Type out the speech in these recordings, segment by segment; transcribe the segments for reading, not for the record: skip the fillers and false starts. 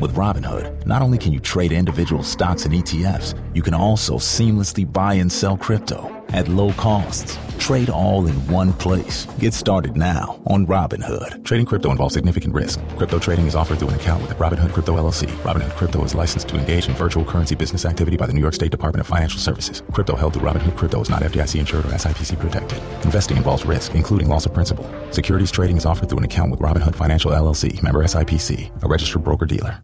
With Robinhood, not only can you trade individual stocks and ETFs, you can also seamlessly buy and sell crypto at low costs. Trade all in one place. Get started now on Robinhood. Trading crypto involves significant risk. Crypto trading is offered through an account with Robinhood Crypto LLC. Robinhood Crypto is licensed to engage in virtual currency business activity by the New York State Department of Financial Services. Crypto held through Robinhood Crypto is not FDIC insured or SIPC protected. Investing involves risk, including loss of principal. Securities trading is offered through an account with Robinhood Financial LLC, member SIPC, a registered broker-dealer.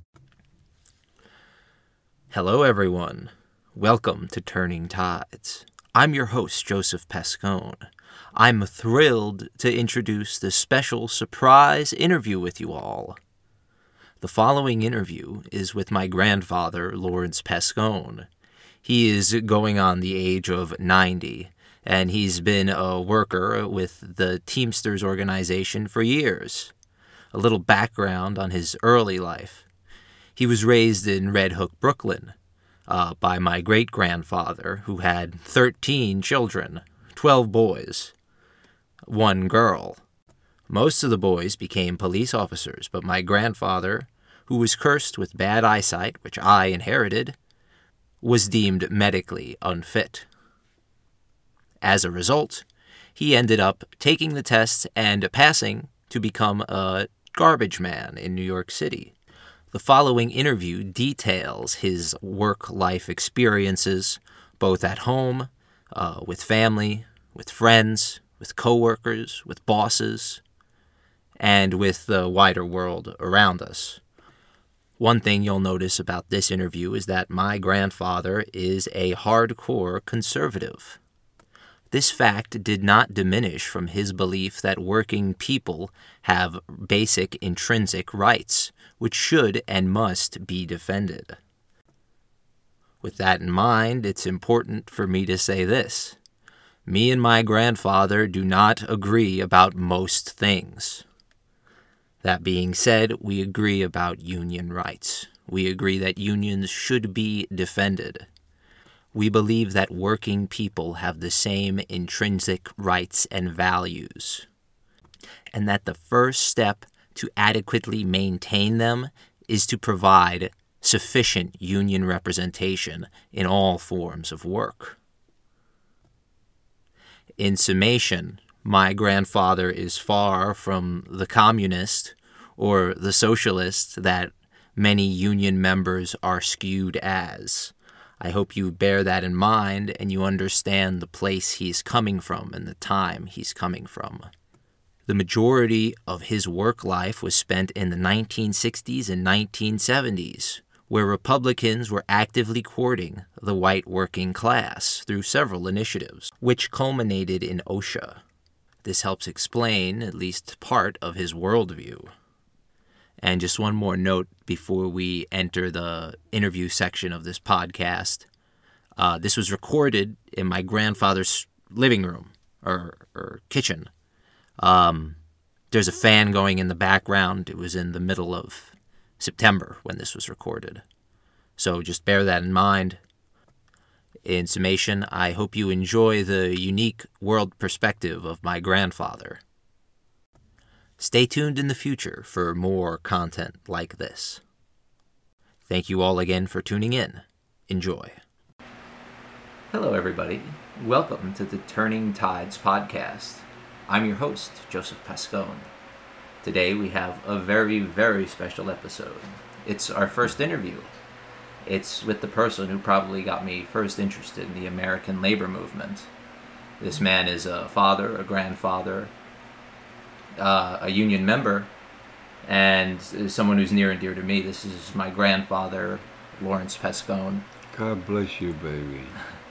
Hello, everyone. Welcome to Turning Tides. I'm your host, Joseph Pescone. I'm thrilled to introduce this special surprise interview with you all. The following interview is with my grandfather, Lawrence Pescone. He is going on the age of 90, and he's been a worker with the Teamsters organization for years. A little background on his early life. He was raised in Red Hook, Brooklyn, by my great-grandfather, who had 13 children, 12 boys, 1 girl. Most of the boys became police officers, but my grandfather, who was cursed with bad eyesight, which I inherited, was deemed medically unfit. As a result, he ended up taking the tests and passing to become a garbage man in New York City. The following interview details his work-life experiences, both at home, with family, with friends, with coworkers, with bosses, and with the wider world around us. One thing you'll notice about this interview is that my grandfather is a hardcore conservative. This fact did not diminish from his belief that working people have basic intrinsic rights, which should and must be defended. With that in mind, it's important for me to say this. Me and my grandfather do not agree about most things. That being said, we agree about union rights. We agree that unions should be defended. We believe that working people have the same intrinsic rights and values, and that the first step to adequately maintain them is to provide sufficient union representation in all forms of work. In summation, my grandfather is far from the communist or the socialist that many union members are skewed as. I hope you bear that in mind and you understand the place he's coming from and the time he's coming from. The majority of his work life was spent in the 1960s and 1970s, where Republicans were actively courting the white working class through several initiatives, which culminated in OSHA. This helps explain at least part of his worldview. And just one more note before we enter the interview section of this podcast. This was recorded in my grandfather's living room or kitchen. There's a fan going in the background. It was in the middle of September when this was recorded. So just bear that in mind. In summation, I hope you enjoy the unique world perspective of my grandfather. Stay tuned in the future for more content like this. Thank you all again for tuning in. Enjoy. Hello, everybody. Welcome to the Turning Tides podcast. I'm your host, Joseph Pescone. Today we have a very, very special episode. It's our first interview. It's with the person who probably got me first interested in the American labor movement. This man is a father, a grandfather, a union member, and someone who's near and dear to me. This is my grandfather, Lawrence Pescone. God bless you, baby.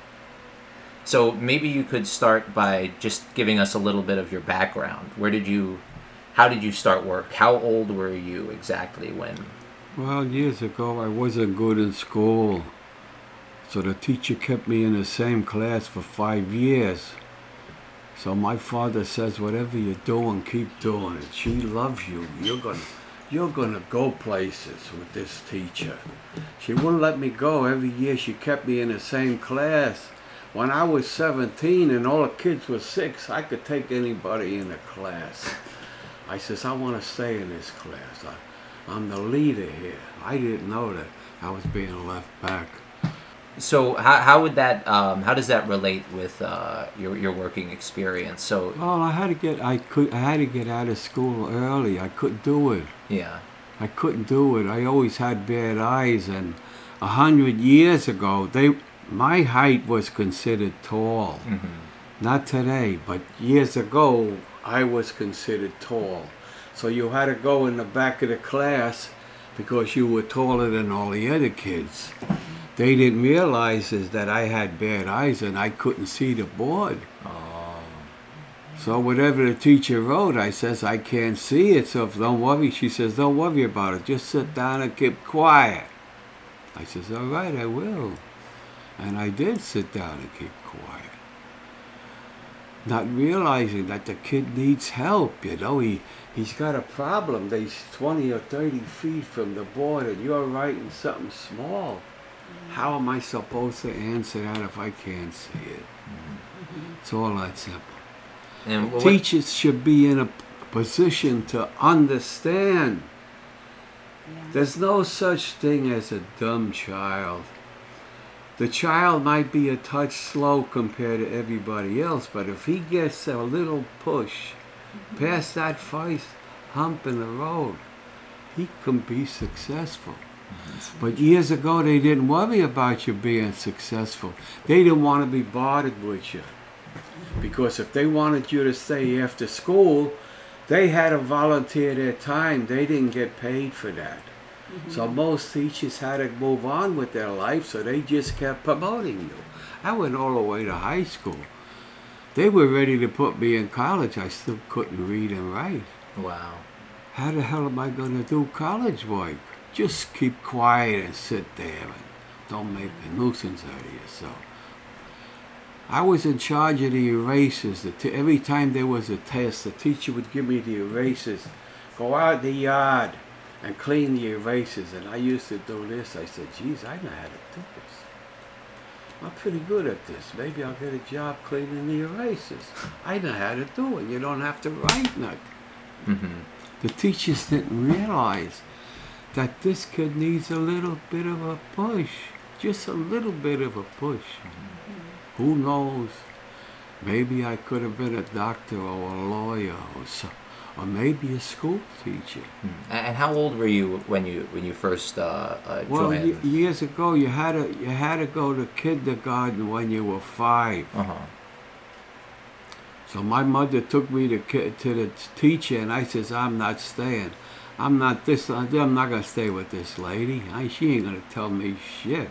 So maybe you could start by just giving us a little bit of your background. How did you start work? How old were you exactly when? Well, years ago I wasn't good in school, so the teacher kept me in the same class for 5 years. So my father says, whatever you're doing, keep doing it. She loves you. You're gonna go places with this teacher. She wouldn't let me go. Every year she kept me in the same class. When I was 17 and all the kids were 6, I could take anybody in the class. I says, I want to stay in this class. I'm the leader here. I didn't know that I was being left back. So how would that how does that relate with your working experience? So Well, I had to get out of school early. I couldn't do it. yeah. I couldn't do it. I always had bad eyes, and 100 years ago, my height was considered tall. Not today, but years ago, I was considered tall. So you had to go in the back of the class because you were taller than all the other kids. They didn't realize is that I had bad eyes and I couldn't see the board. So whatever the teacher wrote, I says, I can't see it, so don't worry. She says, don't worry about it. Just sit down and keep quiet. I says, all right, I will. And I did sit down and keep quiet. Not realizing that the kid needs help, you know. He's got a problem. He's 20 or 30 feet from the board and you're writing something small. How am I supposed to answer that if I can't see it? It's all that simple. And Teachers should be in a position to understand. There's no such thing as a dumb child. The child might be a touch slow compared to everybody else, but if he gets a little push past that first hump in the road, he can be successful. But years ago, they didn't worry about you being successful. They didn't want to be bothered with you. Because if they wanted you to stay after school, they had to volunteer their time. They didn't get paid for that. So most teachers had to move on with their life, so they just kept promoting you. I went all the way to high school. They were ready to put me in college. I still couldn't read and write. wow. How the hell am I going to do college work? Just keep quiet and sit there and don't make a nuisance out of yourself. I was in charge of the erasers. Every time there was a test, the teacher would give me the erasers. Go out in the yard and clean the erasers. And I used to do this. I said, geez, I know how to do this. I'm pretty good at this. Maybe I'll get a job cleaning the erasers. I know how to do it. You don't have to write nothing. The teachers didn't realize that this kid needs a little bit of a push. Just a little bit of a push. Who knows? Maybe I could have been a doctor or a lawyer or maybe a school teacher. And how old were you when you first joined? Well, years ago, you had to go to kindergarten when you were 5. So my mother took me to the teacher, and I says, I'm not staying. I'm not gonna stay with this lady. She ain't gonna tell me shit.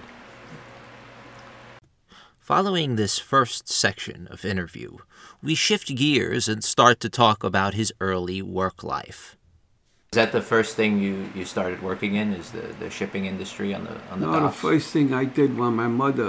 Following this first section of interview, we shift gears and start to talk about his early work life. Is that the first thing you started working in? Is the shipping industry on the docks? No, the first thing I did when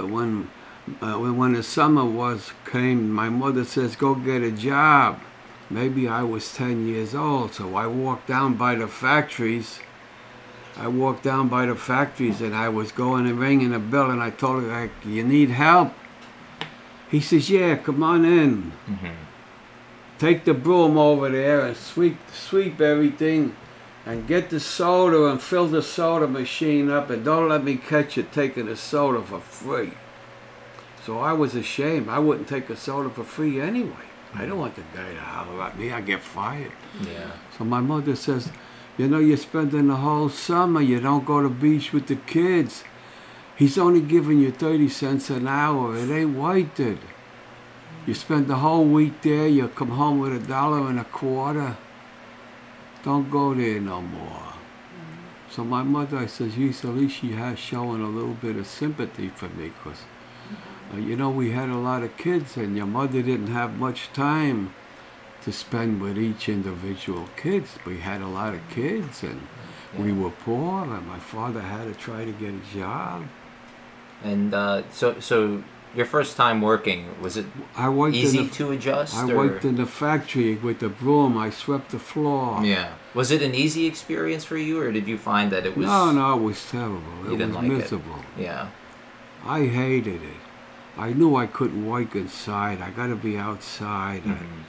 the summer came, my mother says, go get a job. Maybe I was 10 years old, so I walked down by the factories. And I was going and ringing a bell, and I told her, you need help? He says, yeah, come on in. Take the broom over there and sweep everything and get the soda and fill the soda machine up, and don't let me catch you taking the soda for free. So I was ashamed. I wouldn't take a soda for free anyway. I don't want the guy to holler at me. I get fired. Yeah. So my mother says, you know, you're spending the whole summer. You don't go to the beach with the kids. He's only giving you 30 cents an hour. It ain't worth it. You spend the whole week there. You come home with $1.25. Don't go there no more. So my mother, I says, at least she has shown a little bit of sympathy for me, because you know, we had a lot of kids, and your mother didn't have much time to spend with each individual kids. We had a lot of kids, and we were poor, and my father had to try to get a job. And so your first time working, was it easy to adjust? I worked in the factory with the broom. I swept the floor. Yeah. Was it an easy experience for you, or did you find that it was... No, it was terrible. It was like miserable. Yeah. I hated it. I knew I couldn't work inside. I got to be outside.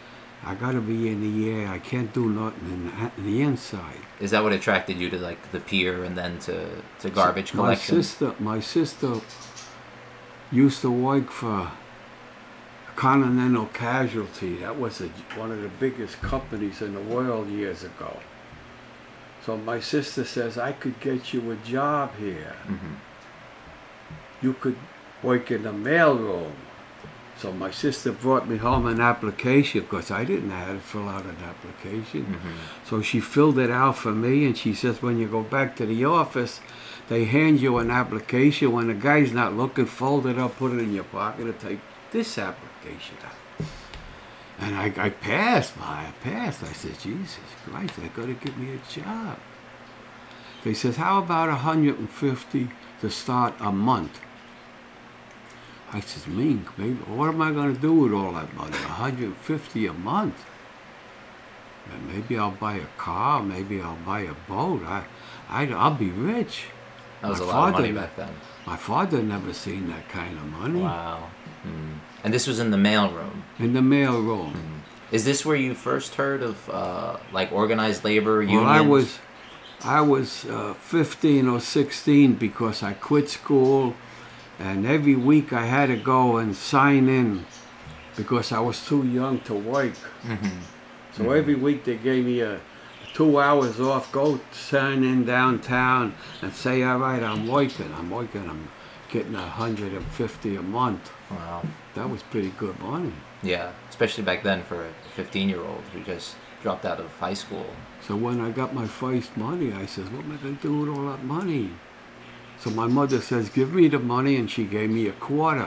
I got to be in the air. I can't do nothing in the inside. Is that what attracted you to like the pier and then to garbage collection? My sister used to work for Continental Casualty. That was one of the biggest companies in the world years ago. So my sister says, I could get you a job here. Mm-hmm. You could work in the mailroom. So my sister brought me home an application because I didn't know how to fill out an application. Mm-hmm. So she filled it out for me, and she says, when you go back to the office, they hand you an application. When the guy's not looking, fold it up, put it in your pocket, and take this application out. And I passed. I said, Jesus Christ, they're going to give me a job. They says, how about $150 to start a month? I says, baby, what am I going to do with all that money? $150 a month? And maybe I'll buy a car. Maybe I'll buy a boat. I'll be rich. That was a lot of money back then. My father never seen that kind of money. Wow. Mm. And this was in the mailroom? In the mailroom. Mm. Is this where you first heard of like organized labor unions? Well, I was 15 or 16 because I quit school. And every week I had to go and sign in because I was too young to work. Mm-hmm. So every week they gave me 2 hours off, go sign in downtown and say, all right, I'm working, I'm getting $150 a month. Wow. That was pretty good money. Yeah, especially back then for a 15-year-old who just dropped out of high school. So when I got my first money, I said, what am I going to do with all that money? So my mother says, give me the money, and she gave me a quarter.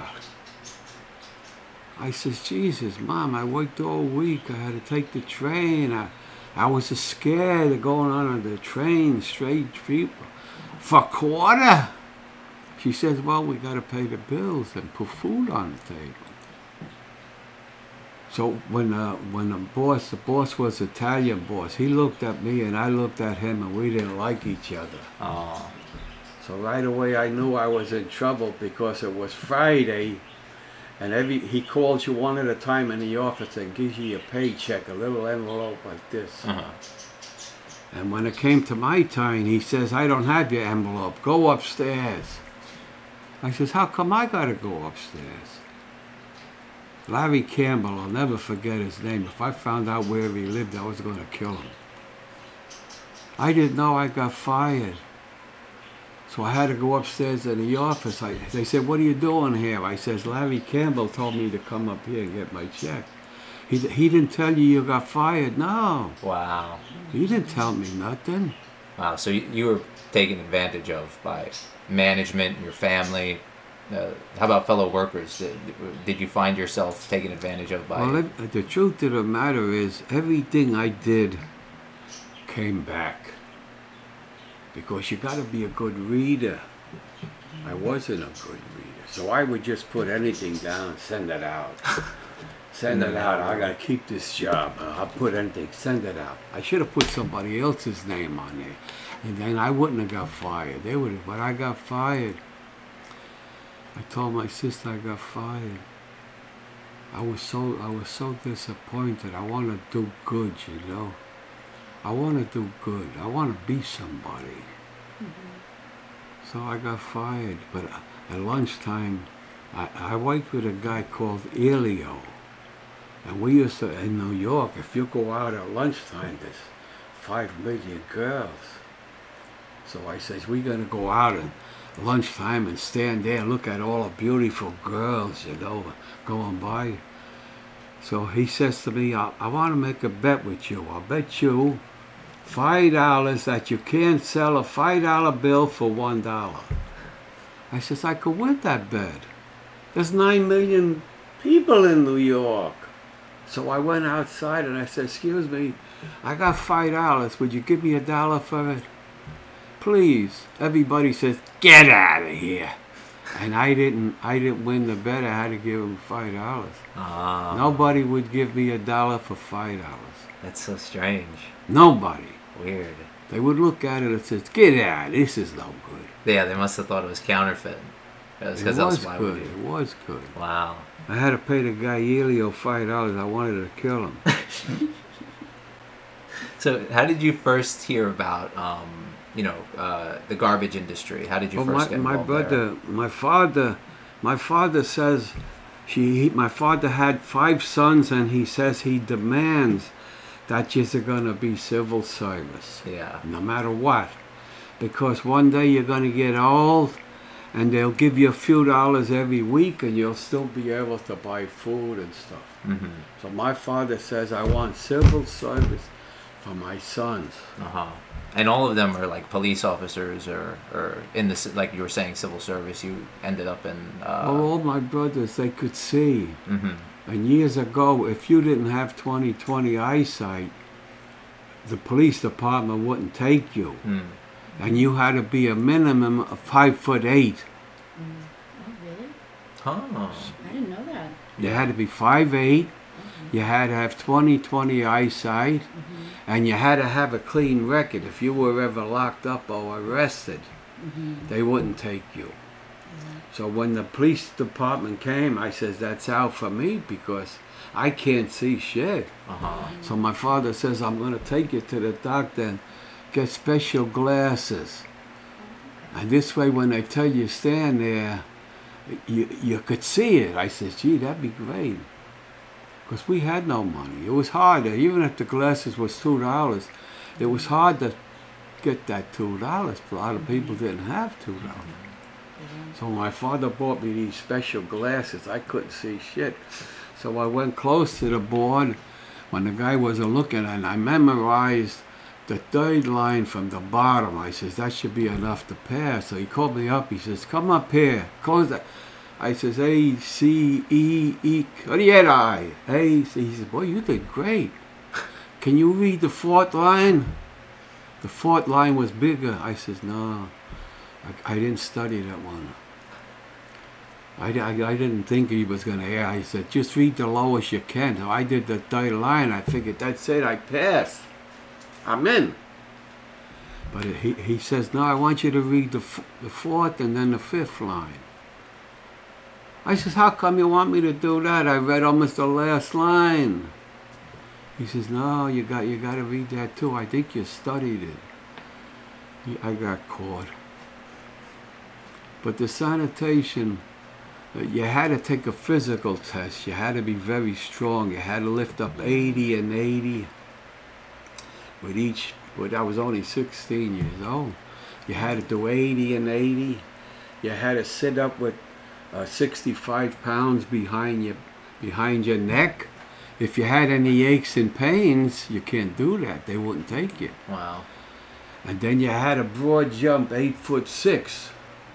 I says, Jesus, Mom, I worked all week. I had to take the train. I was scared of going on the train, straight people. For a quarter? She says, well, we got to pay the bills and put food on the table. So when the boss was Italian boss, he looked at me and I looked at him, and we didn't like each other. Oh. So right away I knew I was in trouble because it was Friday, and he calls you one at a time in the office and gives you a paycheck, a little envelope like this. Uh-huh. And when it came to my turn, he says, I don't have your envelope, go upstairs. I says, how come I gotta go upstairs? Larry Campbell, I'll never forget his name. If I found out where he lived, I was gonna kill him. I didn't know I got fired. So I had to go upstairs in the office. They said, what are you doing here? I says, Larry Campbell told me to come up here and get my check. He didn't tell you got fired? No. Wow. He didn't tell me nothing. Wow, so you were taken advantage of by management and your family. How about fellow workers? Did you find yourself taken advantage of by... Well, the truth of the matter is, everything I did came back. Because you got to be a good reader. I wasn't a good reader. So I would just put anything down, send it out. Send it out. I got to keep this job. I'll put anything, send it out. I should have put somebody else's name on there. And then I wouldn't have got fired. They would have, but I got fired. I told my sister I got fired. I was so disappointed. I want to do good, you know. I want to do good. I want to be somebody. Mm-hmm. So I got fired. But at lunchtime, I worked with a guy called Elio. And we used to, in New York, if you go out at lunchtime, there's 5 million girls. So I says, we're going to go out at lunchtime and stand there and look at all the beautiful girls, you know, going by. So he says to me, I want to make a bet with you. I'll bet you $5 that you can't sell a $5 bill for $1. I says, I could win that bet. There's 9 million people in New York. So I went outside and I said, excuse me, I got $5. Would you give me $1 for it? Please. Everybody says, get out of here. And I didn't win the bet. I had to give him $5. Nobody would give me $1 for $5. That's so strange. Nobody. Weird. They would look at it and say, get out, this is no good. Yeah, they must have thought it was counterfeit. Because It else was why good. would you? It was good. Wow. I had to pay the guy Elio $5. I wanted to kill him. So how did you first hear about, the garbage industry? How did you first get my involved brother, there? my father says my father had 5 sons, and he says he demands that you're gonna be civil service. Yeah. No matter what, because one day you're gonna get old, and they'll give you a few dollars every week, and you'll still be able to buy food and stuff. Mm-hmm. So my father says, I want civil service for my sons. Uh-huh. And all of them are like police officers or in the, like you were saying, civil service. You ended up in... Well, all my brothers, they could see. Mm-hmm. And years ago, if you didn't have 20/20 eyesight, the police department wouldn't take you. Mm. And you had to be a minimum of 5'8". Oh, really? Huh. I didn't know that. You had to be 5'8". You had to have 20/20 eyesight. And you had to have a clean record. If you were ever locked up or arrested, they wouldn't take you. So when the police department came, I says, that's out for me because I can't see shit. Uh-huh. So my father says, I'm going to take you to the doctor and get special glasses. And this way, when they tell you stand there, you could see it. I says, gee, that'd be great. Because we had no money. It was hard. Even if the glasses was $2, it was hard to get that $2. A lot of people didn't have $2. So my father bought me these special glasses. I couldn't see shit. So I went close to the board when the guy wasn't looking, and I memorized the 3rd line from the bottom. I says, that should be enough to pass. So he called me up. He says, come up here. Close that. I says, A, C, E, E, A. He says, boy, you did great. Can you read the 4th line? The 4th line was bigger. I says, no, I didn't study that one. I didn't think he was going to hear. I said, just read the lowest you can. So I did the 3rd line. I figured that's it. I passed. I'm in. But he says, no, I want you to read the 4th and then the 5th line. I says, how come you want me to do that? I read almost the last line. He says, no, you got to read that too. I think you studied it. I got caught. But the sanitation, you had to take a physical test. You had to be very strong. You had to lift up 80 and 80 with each. But I was only 16 years old. You had to do 80 and 80. You had to sit up with 65 pounds behind your neck. If you had any aches and pains, you can't do that. They wouldn't take you. Wow. And then you had a broad jump, 8'6".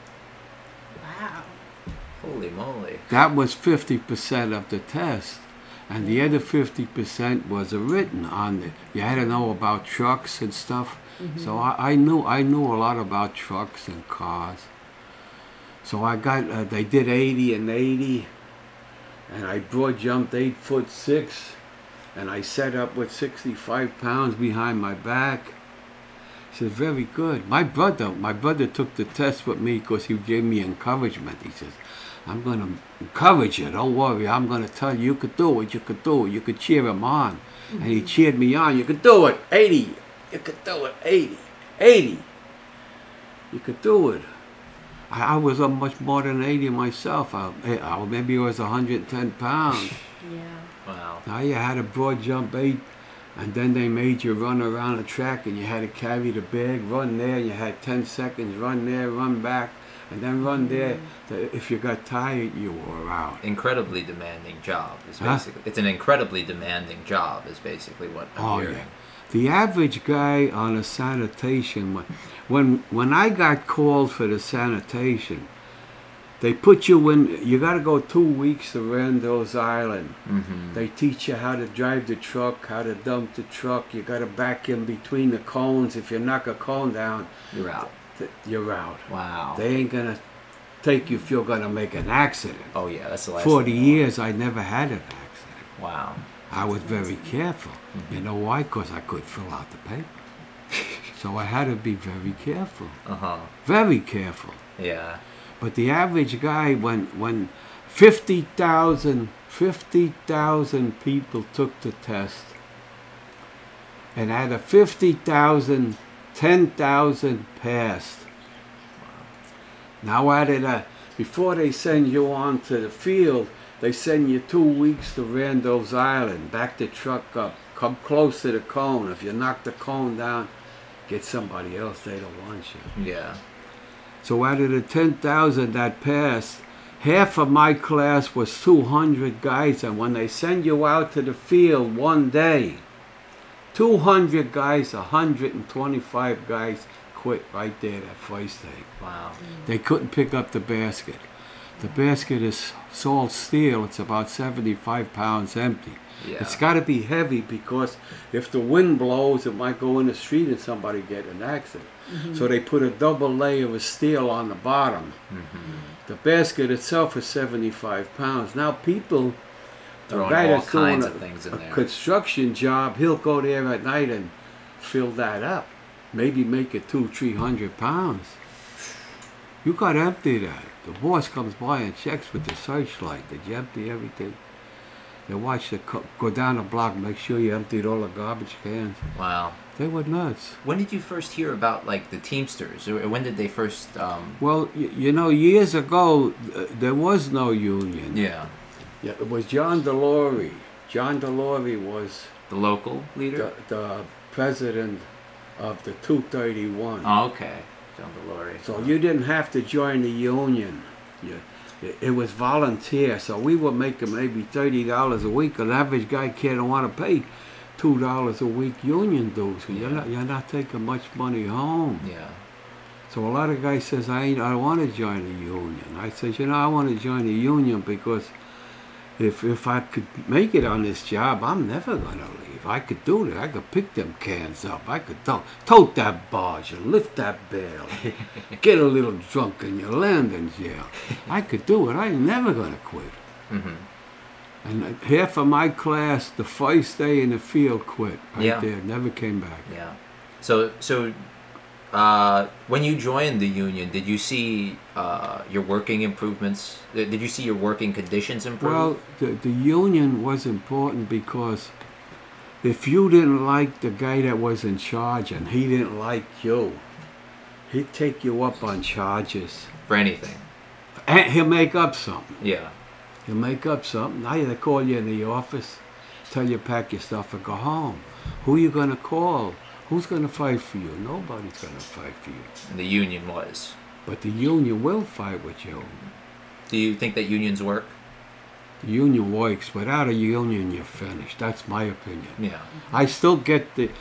Wow. Holy moly. That was 50% of the test. And the other 50% was written on it. You had to know about trucks and stuff. So I knew a lot about trucks and cars. So I got, they did 80 and 80, and I broad jumped 8'6", and I set up with 65 pounds behind my back. He said, very good. My brother took the test with me because he gave me encouragement. He says, I'm going to encourage you, don't worry. I'm going to tell you, you could do it, you could do it. You could cheer him on. And he cheered me on, you could do it, 80. You could do it, 80. 80. You could do it. I was much more than 80 myself. Maybe I was 110 pounds. Yeah. Wow. Now you had a broad jump 8, and then they made you run around the track, and you had to carry the bag, run there. You had 10 seconds, run there, run back, and then run there. If you got tired, you were out. Incredibly demanding job is basically. It's an incredibly demanding job is basically what I'm hearing. Yeah. The average guy on a sanitation, when I got called for the sanitation, they put you in, you got to go 2 weeks to Randall's Island. They teach you how to drive the truck, how to dump the truck. You got to back in between the cones. If you knock a cone down, You're out. You're out. Wow. They ain't going to take you if you're going to make an accident. Oh yeah, that's the last 40 thing years, I never had an accident. Wow. I was very careful. You know why? Because I could fill out the paper. So I had to be very careful. Uh-huh. Very careful. Yeah. But the average guy, when 50,000 people took the test, and out of 50,000, 10,000 passed. Now before they send you on to the field, they send you 2 weeks to Randall's Island, back the truck up, come close to the cone. If you knock the cone down, get somebody else, they don't want you. Yeah. So out of the 10,000 that passed, half of my class was 200 guys, and when they send you out to the field one day, 200 guys, 125 guys quit right there that first day. Wow. They couldn't pick up the basket. The basket is salt steel. It's about 75 pounds empty. Yeah. It's got to be heavy because if the wind blows, it might go in the street and somebody get an accident. So they put a double layer of steel on the bottom. The basket itself is 75 pounds. Now people, a Throwing guy all that's doing kinds of things in a there. construction job, he'll go there at night and fill that up. Maybe make it 200-300 pounds. You got to empty that. The boss comes by and checks with the searchlight. Did you empty everything? They watch go down the block, make sure you emptied all the garbage cans. Wow. They were nuts. When did you first hear about like the Teamsters? Or when did they first? Well, you know, years ago, there was no union. Yeah. Yeah, it was John DeLaurie. John DeLaurie was The local leader. the president of the 231. Oh, okay. John DeLaurie. So you didn't have to join the union. It was volunteer, so we were making maybe $30 a week. An average guy can't want to pay $2 a week union dues. Yeah. You're not taking much money home. Yeah. So a lot of guys says, I want to join the union. I says, I want to join the union because if I could make it on this job, I'm never going to leave. I could do it. I could pick them cans up. I could tote that barge and lift that bale. Get a little drunk and you land in jail. I could do it. I ain't never going to quit. And half of my class, the first day in the field, quit right there. Never came back. Yeah. So when you joined the union, did you see your working improvements? Did you see your working conditions improve? Well, the union was important because if you didn't like the guy that was in charge and he didn't like you, he'd take you up on charges. For anything. And he'll make up something. Yeah. He'll make up something. Now they call you in the office, tell you pack your stuff and go home. Who are you going to call? Who's going to fight for you? Nobody's going to fight for you. And the union was. But the union will fight with you. Do you think that unions work? The union works. Without a union, you're finished. That's my opinion. Yeah. I still get the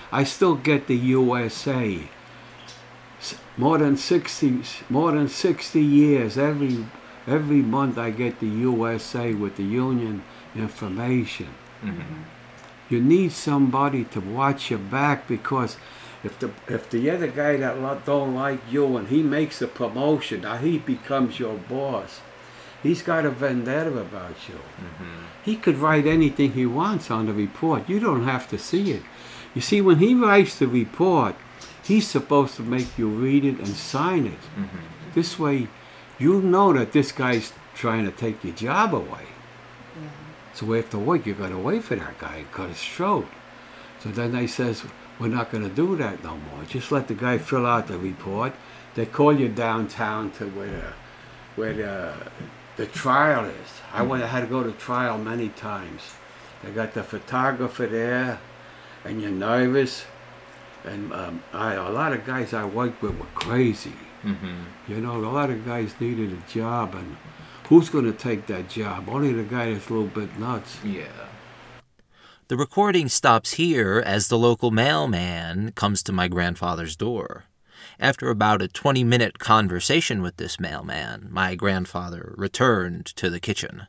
USA. More than 60 years. Every month I get the USA with the union information. You need somebody to watch your back because if the other guy that don't like you and he makes a promotion, now he becomes your boss. He's got a vendetta about you. He could write anything he wants on the report. You don't have to see it. You see, when he writes the report, he's supposed to make you read it and sign it. This way, you know that this guy's trying to take your job away. So after work, you got to wait for that guy and cut his throat. So then they says, we're not going to do that no more. Just let the guy fill out the report. They call you downtown to where the trial is. I had to go to trial many times. They got the photographer there, and you're nervous. And a lot of guys I worked with were crazy. You know, a lot of guys needed a job, and who's going to take that job? Only the guy that's a little bit nuts. Yeah. The recording stops here as the local mailman comes to my grandfather's door. After about a 20-minute conversation with this mailman, my grandfather returned to the kitchen.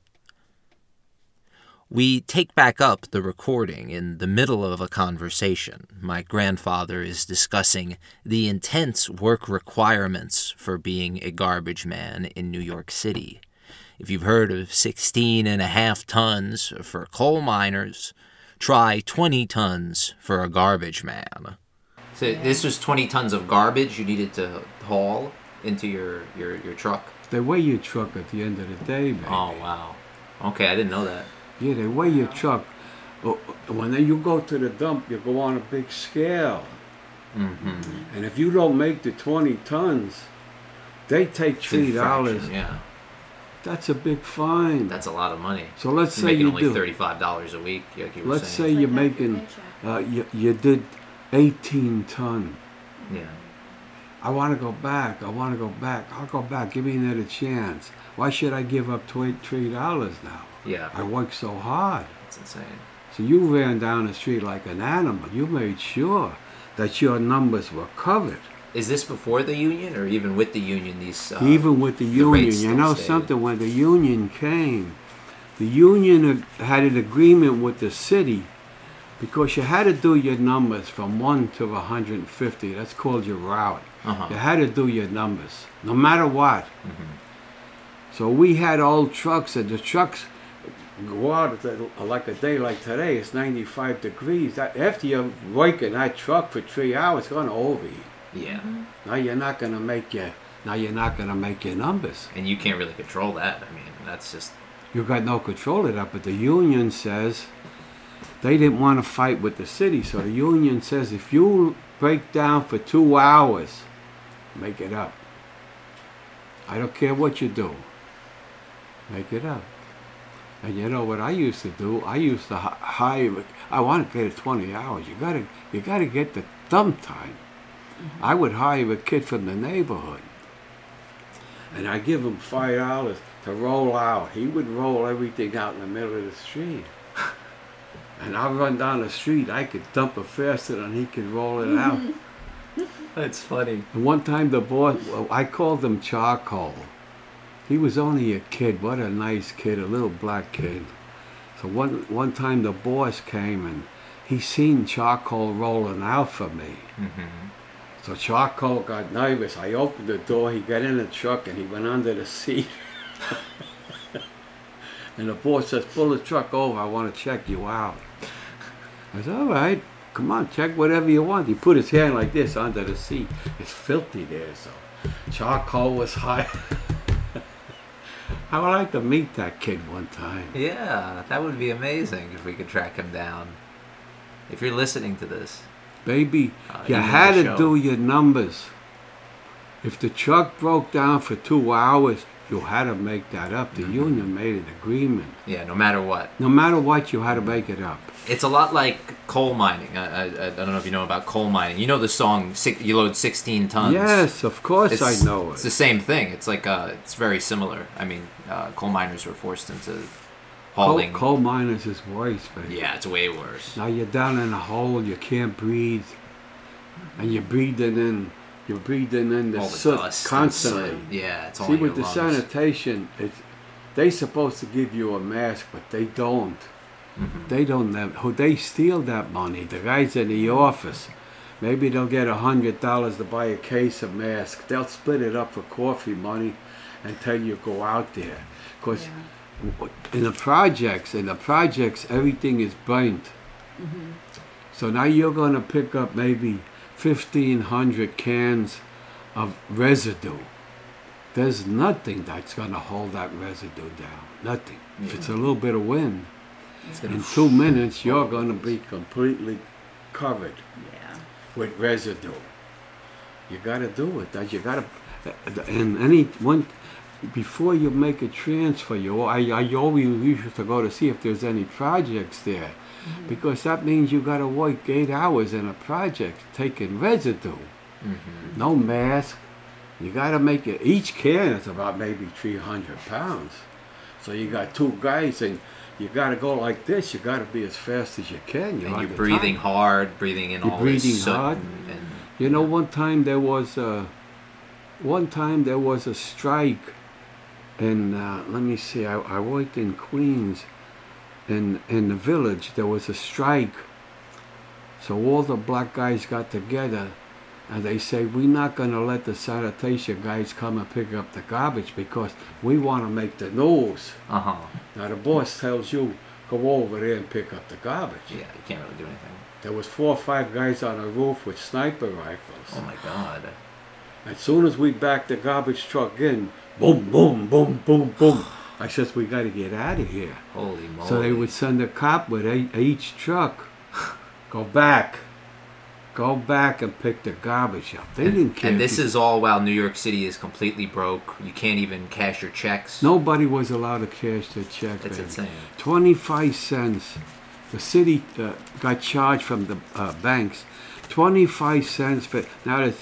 We take back up the recording in the middle of a conversation. My grandfather is discussing the intense work requirements for being a garbage man in New York City. If you've heard of 16.5 tons for coal miners, try 20 tons for a garbage man. So this was 20 tons of garbage you needed to haul? into your truck? They weigh your truck at the end of the day, baby. Oh, wow. Okay, I didn't know that. Yeah, they weigh your truck. When you go to the dump, you go on a big scale. Mm-hmm. And if you don't make the 20 tons, they take $3. Yeah. That's a big fine. That's a lot of money. So let's You're say making you only do. $35 a week, like you were Let's say saying. you're Like half your making, paycheck. you did 18 ton. Yeah. I want to go back. I'll go back. Give me another chance. Why should I give up $3 now? Yeah. I worked so hard. That's insane. So you ran down the street like an animal. You made sure that your numbers were covered. Is this before the union or even with the union? These Even with the union, rates you still know stayed. something, when the union came, the union had an agreement with the city because you had to do your numbers from 1 to 150. That's called your route. Uh-huh. You had to do your numbers, no matter what. So we had old trucks, and the trucks go out like a day like today. It's 95 degrees. After you're working that truck for 3 hours, it's going to overheat. Yeah. Now you're not going to make your numbers. And you can't really control that. I mean, that's just... You got no control of that. But the union says they didn't want to fight with the city, so the union says if you break down for 2 hours, make it up. I don't care what you do. Make it up. And you know what I used to do? I used to hire. I want to get it 20 hours. You gotta get the thumb time. I would hire a kid from the neighborhood, and I give him $5 to roll out. He would roll everything out in the middle of the street, and I'd run down the street. I could dump it faster than he could roll it out. That's funny. And one time the boss, I called him Charcoal. He was only a kid. What a nice kid, a little black kid. So one time the boss came and he seen Charcoal rolling out for me. Mm-hmm. So Charcoal got nervous. I opened the door. He got in the truck and he went under the seat. And the boss says, "Pull the truck over. I want to check you out." I said, "All right. Come on, check whatever you want." He put his hand like this under the seat. It's filthy there, so Charcoal was high. I would like to meet that kid one time. Yeah, that would be amazing if we could track him down. If you're listening to this. Baby, you email had the to show. do your numbers. If the truck broke down for 2 hours, you had to make that up. The union made an agreement. Yeah, no matter what. No matter what, you had to make it up. It's a lot like coal mining. I don't know if you know about coal mining. You know the song, You Load 16 Tons. Yes, of course I know It's it. the same thing. It's like, it's very similar. I mean, coal miners were forced into hauling. Coal miners is worse, baby. Yeah, it's way worse. Now you're down in a hole, you can't breathe, and you're breathing in the All the soot dust and constantly. soot. Yeah, it's all See, in your with the lungs. sanitation, they supposed to give you a mask, but they don't. Mm-hmm. They don't have, they steal that money. The guys in the office, maybe they'll get $100 to buy a case of masks. They'll split it up for coffee money and tell you go out there. Because in the projects, everything is burnt. Mm-hmm. So now you're going to pick up maybe 1,500 cans of residue. There's nothing that's going to hold that residue down. Nothing. If it's a little bit of wind, It's gonna in 2 minutes you're going to be completely covered Yeah. with residue. You got to do it. You got to, and before you make a transfer, I always used to go to see if there's any projects there, because that means you got to work 8 hours in a project taking residue. Mm-hmm. No mask. You got to make it. Each can is about maybe 300 pounds. So you got 2 guys, and you got to go like this. You got to be as fast as you can. And on you're the breathing time. hard, breathing in You're all breathing this soot hard. and You know, one time there was a strike, and let me see. I worked in Queens, in the village. There was a strike, so all the black guys got together, and they say, "We're not going to let the sanitation guys come and pick up the garbage because we want to make the news." uh-huh. Now the boss tells you, "Go over there and pick up the garbage." Yeah, you can't really do anything. There was 4 or 5 guys on the roof with sniper rifles. Oh my God. As soon as we backed the garbage truck in, boom, boom, boom, boom, boom. I says, we got to get out of here. Holy moly. So they would send a cop with each truck. Go back and pick the garbage up. They didn't care. And this is all while New York City is completely broke. You can't even cash your checks. Nobody was allowed to cash their check. That's baby. insane. 25 cents. The city got charged from the banks 25 cents for. Now there's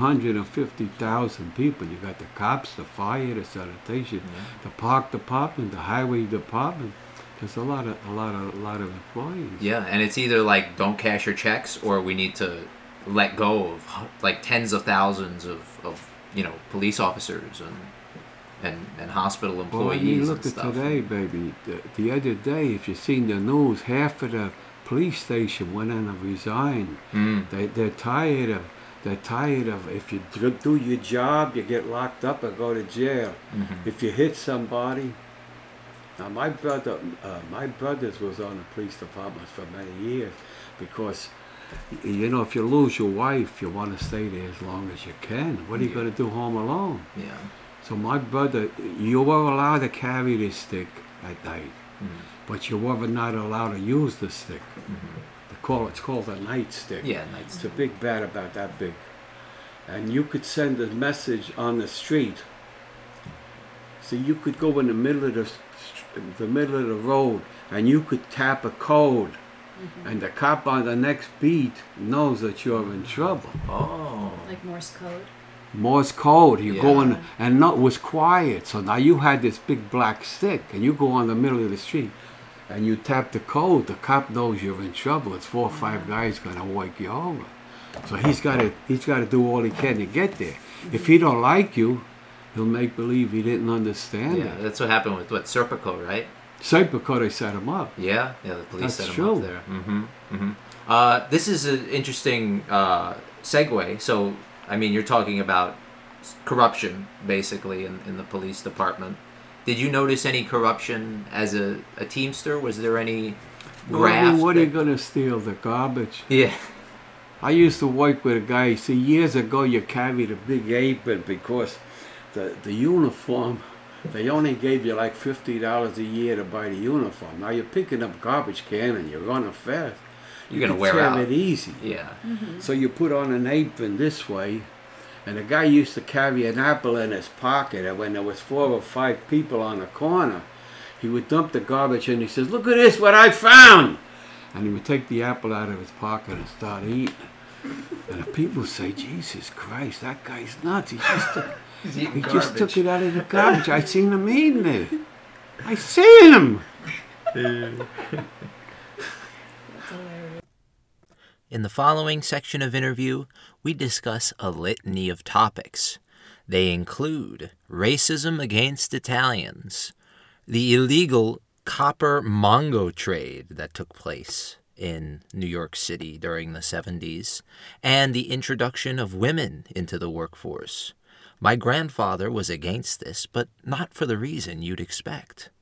350,000 people. You got the cops, the fire, the sanitation, the park department, the highway department. There's a lot of employees. Yeah, and it's either like don't cash your checks, or we need to let go of like tens of thousands of police officers and hospital employees. Well, when you look and at stuff. today, baby, the other day, if you seen the news, half of the police station went in and resigned. They're tired of if you do your job, you get locked up or go to jail. If you hit somebody. Now my brothers was on the police department for many years, because if you lose your wife, you want to stay there as long as you can. What are you going to do home alone? Yeah. So my brother, you were allowed to carry this stick at night, but you were not allowed to use the stick. It's called a nightstick. Yeah, nightstick. It's a big bat about that big, and you could send a message on the street. So you could go in the middle of the road, and you could tap a code, and the cop on the next beat knows that you're in trouble. Oh. Like Morse code. Morse code. You Yeah. go in, and it was quiet. So now you had this big black stick, and you go on the middle of the street, and you tap the code. The cop knows you're in trouble. It's 4 or 5 guys gonna wake you over. So he's got to do all he can to get there. If he don't like you, he'll make believe he didn't understand Yeah, it. that's what happened with Serpico, right? Serpico, they set him up. Yeah, the police That's set him true. up there. This is an interesting segue. So, I mean, you're talking about corruption, basically, in the police department. Did you notice any corruption as a Teamster? Was there any graft? What are you going to steal? The garbage? Yeah. I used to work with a guy. See, years ago, you carried a big apron because the uniform, they only gave you like $50 a year to buy the uniform. Now you're picking up garbage can and you're running fast. You're going to can wear tear out. it easy. Yeah. So you put on an apron this way, and the guy used to carry an apple in his pocket, and when there was 4 or 5 people on the corner, he would dump the garbage and he says, "Look at this, what I found!" And he would take the apple out of his pocket and start eating it. And the people say, "Jesus Christ, that guy's nuts. He just took it out of the garbage. I seen him eating it. I seen him." In the following section of interview, we discuss a litany of topics. They include racism against Italians, the illegal copper Mongo trade that took place in New York City during the 70s, and the introduction of women into the workforce. My grandfather was against this, but not for the reason you'd expect.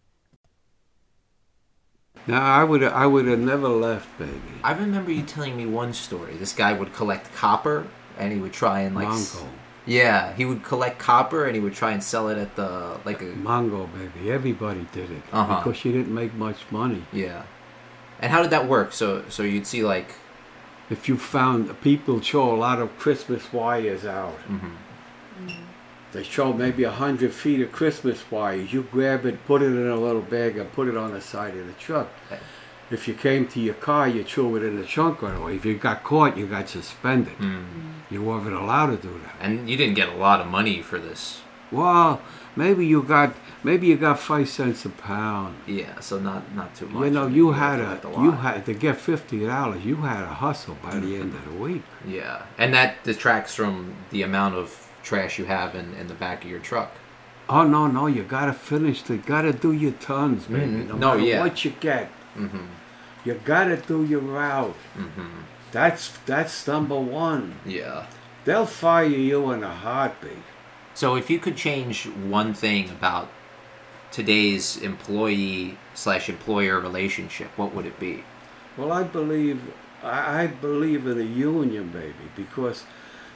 Now, I would have never left, baby. I remember you telling me one story. This guy would collect copper, and he would try and Mongo. Yeah, he would collect copper, and he would try and sell it at the Mongo, baby. Everybody did it because you didn't make much money. Yeah. And how did that work? So you'd see like, if you found people show a lot of Christmas wires out. They show maybe 100 feet of Christmas wires. You grab it, put it in a little bag, and put it on the side of the truck. If you came to your car, you threw it in the trunk right away. If you got caught, you got suspended. You weren't allowed to do that. And you didn't get a lot of money for this. Well, maybe you got 5 cents a pound. Yeah, so not too much. You know, I mean, you collect a lot. had to get $50. You had to hustle by the end of the week. Yeah, and that detracts from the amount of trash you have in the back of your truck. Oh no! You gotta finish. You gotta do your tons, baby. No matter what you get, you gotta do your route. That's number one. Yeah. They'll fire you in a heartbeat. So if you could change one thing about today's employee/employer relationship, what would it be? Well, I believe in a union, baby, because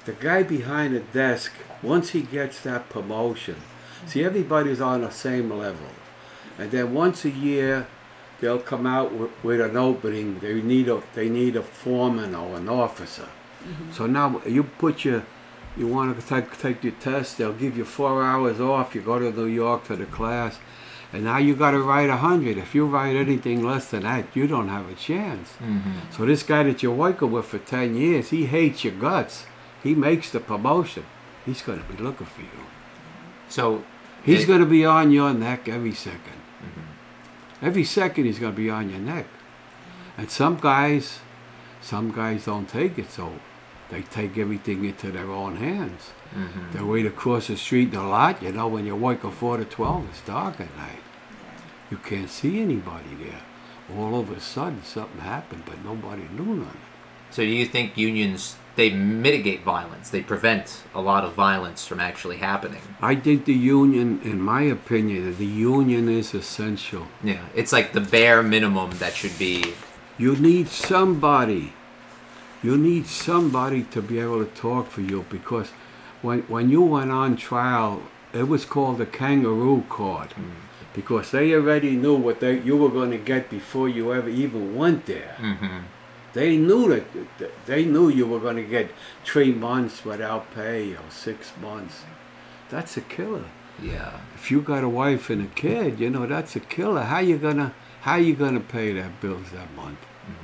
The guy behind the desk, once he gets that promotion, see, everybody's on the same level. And then once a year, they'll come out with an opening. They need a foreman or an officer. So now you want to take your test. They'll give you 4 hours off. You go to New York to the class, and now you got to write 100. If you write anything less than that, you don't have a chance. So this guy that you're working with for 10 years, he hates your guts. He makes the promotion. He's going to be looking for you. So he's going to be on your neck every second. Every second he's going to be on your neck. And some guys don't take it, so they take everything into their own hands. They wait across the street in the lot. You know, when you're working 4 to 12, it's dark at night. You can't see anybody there. All of a sudden, something happened, but nobody knew none. So do you think unions, they mitigate violence? They prevent a lot of violence from actually happening? I think the union, in my opinion, the union is essential. Yeah, it's like the bare minimum that should be. You need somebody. You need somebody to be able to talk for you, because when you went on trial, it was called the kangaroo court, because they already knew what you were going to get before you ever even went there. They knew they knew you were going to get 3 months without pay or 6 months. That's a killer. Yeah. If you got a wife and a kid, you know, that's a killer. How you gonna pay their bills that month?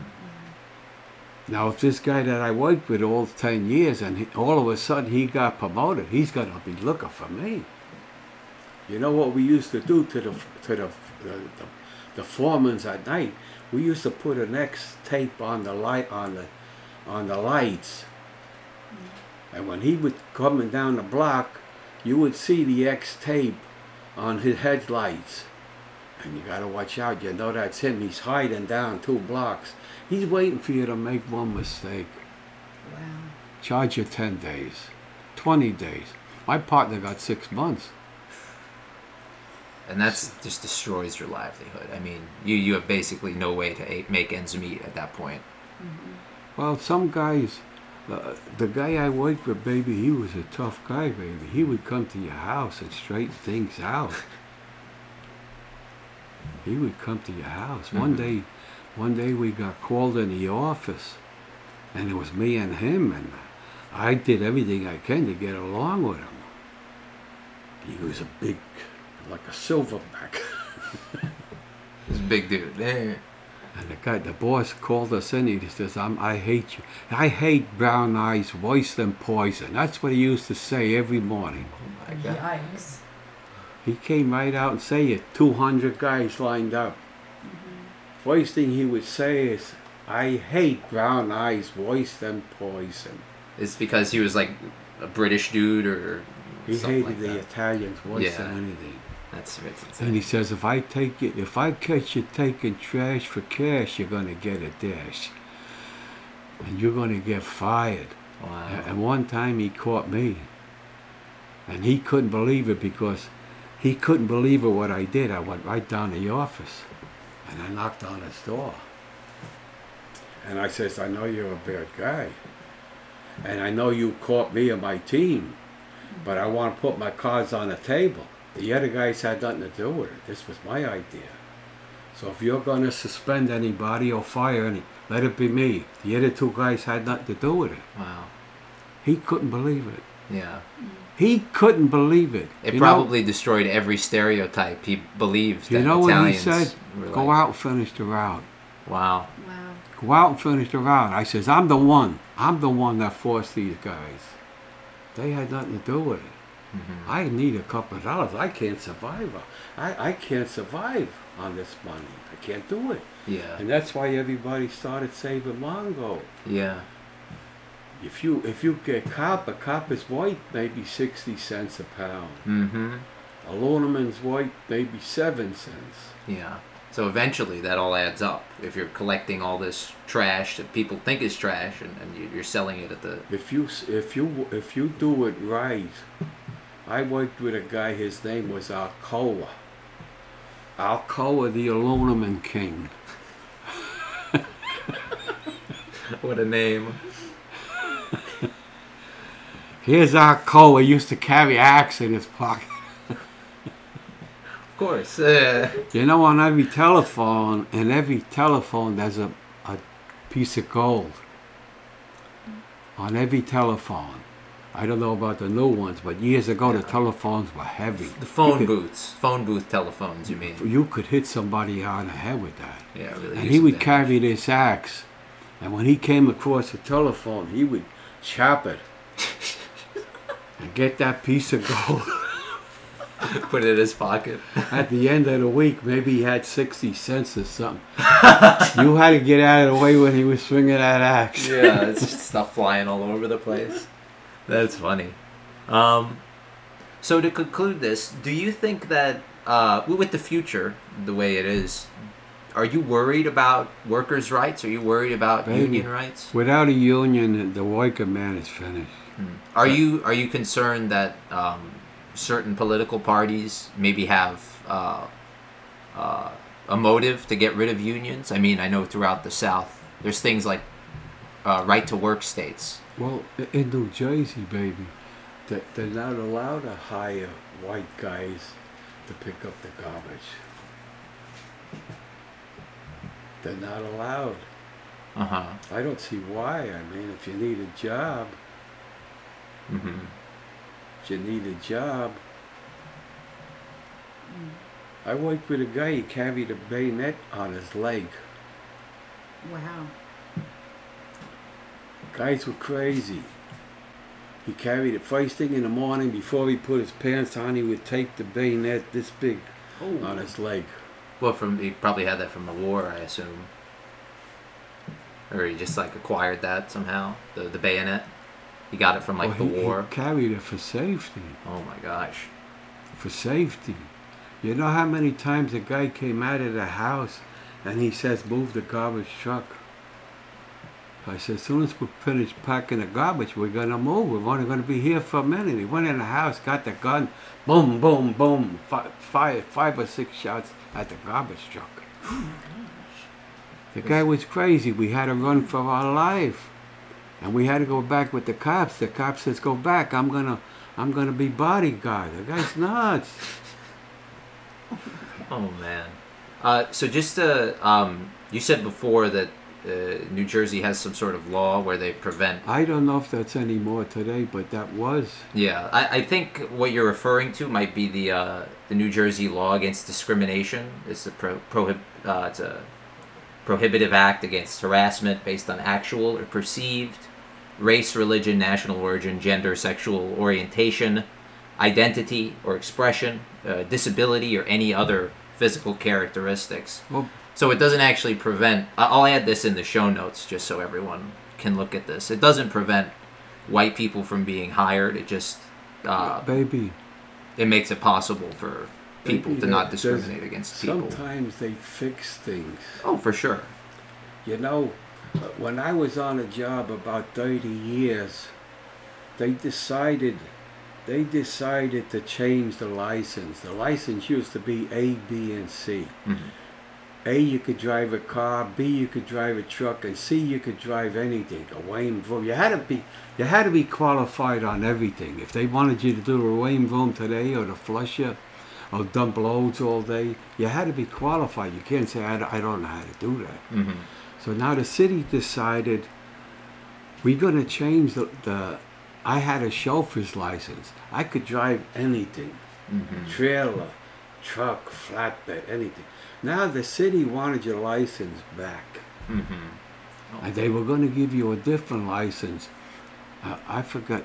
Now, if this guy that I worked with all 10 years and all of a sudden he got promoted, he's gonna be looking for me. You know what we used to do to the foremans at night? We used to put an X tape on the lights, and when he would coming down the block, you would see the X tape on his headlights, and you gotta watch out. You know that's him. He's hiding down 2 blocks. He's waiting for you to make one mistake. Wow. Charge you 10 days, 20 days. My partner got 6 months. And that just destroys your livelihood. I mean, you have basically no way to make ends meet at that point. Well, some guys, the guy I worked with, baby, he was a tough guy, baby. He would come to your house and straighten things out. He would come to your house. One day we got called in the office, and it was me and him, and I did everything I can to get along with him. He was a big, like a silverback. He's a big dude. Yeah. And the boss called us in. He says, "I hate you. I hate brown eyes worse than poison." That's what he used to say every morning. Oh my God. Yikes. He came right out and say it. 200 guys lined up. First thing he would say is, "I hate brown eyes worse than poison." It's because he was like a British dude, or He something hated like the that. Italians worse Yeah. than anything. It's And he insane. says, if I catch you taking trash for cash, you're gonna get a dash, and you're gonna get fired. Wow. And one time he caught me, and he couldn't believe it, because he couldn't believe it what I did. I went right down to the office, and I knocked on his door, and I says, "I know you're a bad guy, and I know you caught me and my team, but I want to put my cards on the table. The other guys had nothing to do with it. This was my idea. So if you're going to suspend anybody or fire any, let it be me. The other 2 guys had nothing to do with it." Wow. He couldn't believe it. Yeah. He couldn't believe it. It You probably destroyed every stereotype he believed know, that you know Italians what he said? were Go like. out and finish the route. Wow. Wow. Go out and finish the route. I says, I'm the one that forced these guys. They had nothing to do with it. I need a couple of dollars. I can't survive. I can't survive on this money. I can't do it. Yeah. And that's why everybody started saving Mongo. Yeah. If you get copper is white, maybe 60 cents a pound. Mm-hmm. Aluminum's white, maybe 7 cents. Yeah. So eventually that all adds up. If you're collecting all this trash that people think is trash, and you're selling it at the... If you do it right, I worked with a guy. His name was Alcoa. Alcoa, the aluminum king. What a name. Here's our code. He used to carry axe in his pocket. Of course. You know, on every telephone, there's a piece of gold. On every telephone. I don't know about the new ones, but years ago the telephones were heavy. The phone booth telephones, you mean? You could hit somebody on the head with that. Yeah, really. And he would carry this axe, and when he came across the telephone, he would chop it and get that piece of gold. Put it in his pocket. At the end of the week, maybe he had 60 cents or something. You had to get out of the way when he was swinging that axe. Yeah, it's just stuff flying all over the place. That's funny. So to conclude this, do you think that with the future, the way it is, are you worried about workers' rights? Are you worried about union rights? Without a union, the working man is finished. Are you concerned that certain political parties maybe have a motive to get rid of unions? I mean, I know throughout the South, there's things like right-to-work states. Well, in New Jersey, baby, they're not allowed to hire white guys to pick up the garbage. They're not allowed. Uh-huh. I don't see why. I mean, if you need a job, Mm-hmm. if you need a job. I worked with a guy, he carried a bayonet on his leg. Wow. Guys were crazy. He carried it first thing in the morning before he put his pants on. He would tape the bayonet this big on his leg. Well, he probably had that from the war, I assume. Or he just like acquired that somehow, the bayonet. He got it from the war. He carried it for safety. Oh my gosh. For safety. You know how many times a guy came out of the house and he says, move the garbage truck. I said, as soon as we finish packing the garbage, we're going to move. We're only going to be here for a minute. He went in the house, got the gun, boom, boom, boom, fired 5 or 6 shots at the garbage truck. Oh my gosh. The guy was crazy. We had to run for our life. And we had to go back with the cops. The cop says, go back. I'm gonna be bodyguard. The guy's nuts. Oh man. So just you said before that New Jersey has some sort of law where they prevent. I don't know if that's anymore today, but that was. Yeah, I think what you're referring to might be the New Jersey law against discrimination. It's it's a prohibitive act against harassment based on actual or perceived race, religion, national origin, gender, sexual orientation, identity or expression, disability, or any other physical characteristics. Well, so it doesn't actually prevent. I'll add this in the show notes just so everyone can look at this. It doesn't prevent white people from being hired. It just baby, it makes it possible for people to not discriminate against people. Sometimes they fix things. Oh, for sure. You know, when I was on a job about 30 years, they decided to change the license. The license used to be A, B, and C. Mm-hmm. A, you could drive a car. B, you could drive a truck, and C, you could drive anything. A Wayne Vroom. You had to be qualified on everything. If they wanted you to do the Wayne Vroom today or the flusher or dump loads all day, you had to be qualified. You can't say I don't know how to do that. Mm-hmm. So now the city decided we're going to change the. I had a chauffeur's license. I could drive anything, trailer, truck, flatbed, anything. Now the city wanted your license back. Mm-hmm. Oh. And they were going to give you a different license. I forgot.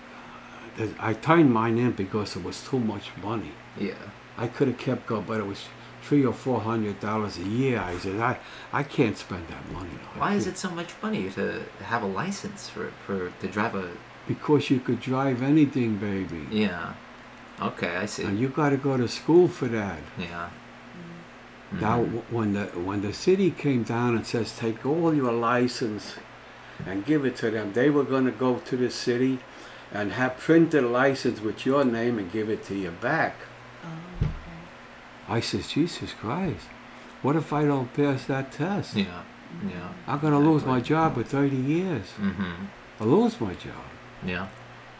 I turned mine in because it was too much money. Yeah. I could have kept going, but it was $300 or $400 a year. I said, I can't spend that money. Why is it so much money to have a license to drive a? Because you could drive anything, baby. Yeah. Okay, I see. And you got to go to school for that. Yeah. Mm-hmm. Now, when the city came down and says, take all your license and give it to them, they were going to go to the city and have printed a license with your name and give it to you back. Oh, okay. I says, Jesus Christ, what if I don't pass that test? Yeah. Yeah. I'm going to lose my job for 30 years. Mm-hmm. I'll lose my job. Yeah.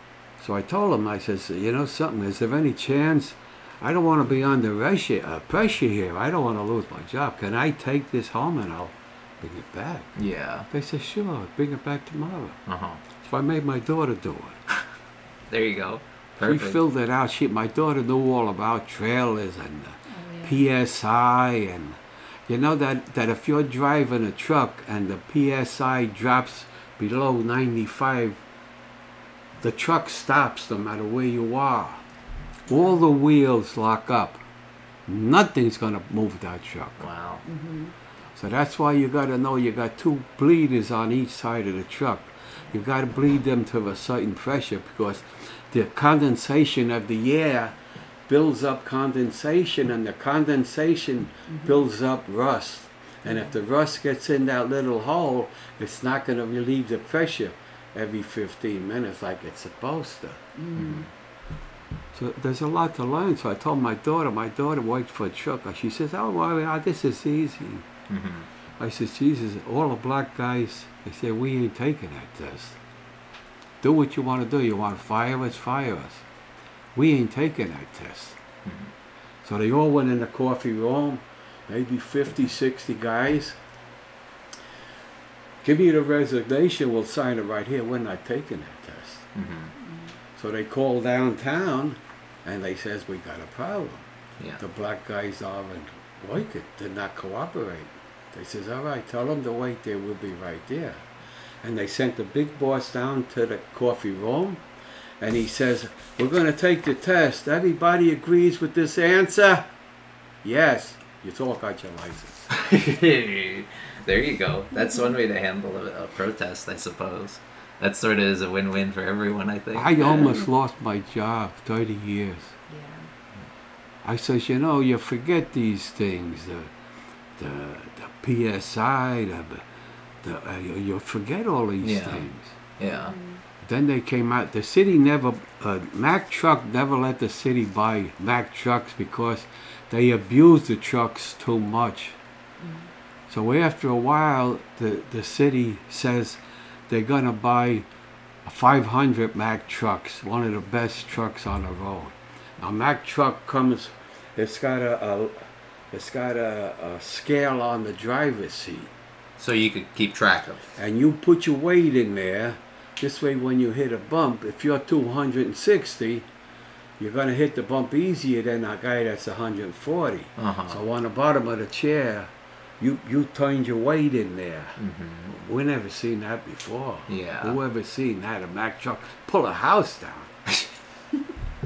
So I told him, I says, you know something, is there any chance? I don't want to be under pressure here. I don't want to lose my job. Can I take this home and I'll bring it back? Yeah. They said, sure, bring it back tomorrow. Uh-huh. So I made my daughter do it. There you go. She Perfect. filled it out. My daughter knew all about trailers and PSI, and you know that if you're driving a truck and the PSI drops below 95, the truck stops no matter where you are. All the wheels lock up. Nothing's gonna move that truck. Wow. So that's why you gotta know you got 2 bleeders on each side of the truck. You gotta bleed them to a certain pressure because the condensation of the air builds up condensation, and the condensation builds up rust. And if the rust gets in that little hole, it's not going to relieve the pressure every 15 minutes like it's supposed to. So there's a lot to learn. So I told my daughter worked for a truck. She says, oh, well, this is easy. I said, Jesus, all the black guys, they say, we ain't taking that test. Do what you want to do. You want to fire us, fire us. We ain't taking that test. So they all went in the coffee room, maybe 50, 60 guys. Give me the resignation, we'll sign it right here. We're not taking that test. So they called downtown, and they says, we got a problem. Yeah. The black guys aren't working, did not cooperate. They says, all right, tell them to wait there, we'll be right there. And they sent the big boss down to the coffee room, and he says, we're going to take the test. Everybody agrees with this answer? Yes. You talk out your license. There you go. That's one way to handle a protest, I suppose. That sort of is a win-win for everyone, I think. I almost lost my job, 30 years. Yeah. I says, you know, you forget these things, the PSI, you forget all these things. Yeah. Then they came out. The city never, Mack Truck never let the city buy Mack trucks because they abused the trucks too much. So after a while, the city says they're gonna buy 500 Mack trucks, one of the best trucks on the road. Now Mack truck comes, it's got a scale on the driver's seat. So you could keep track of. And you put your weight in there. This way when you hit a bump, if you're 260, you're going to hit the bump easier than a guy that's 140. So on the bottom of the chair, you turned your weight in there. We never seen that before. Yeah. Who ever seen that, a Mack truck pull a house down?